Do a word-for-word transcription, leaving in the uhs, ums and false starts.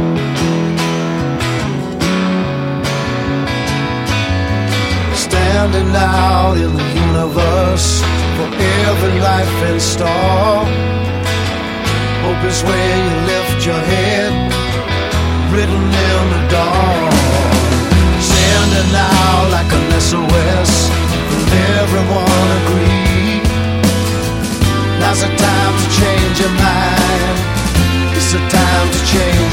Standing out in the universe for every life in store. Hope is when you lift your head, written in the dawn. Sending out like an S O S, will everyone agree? Now's the time to change your mind. It's the time to change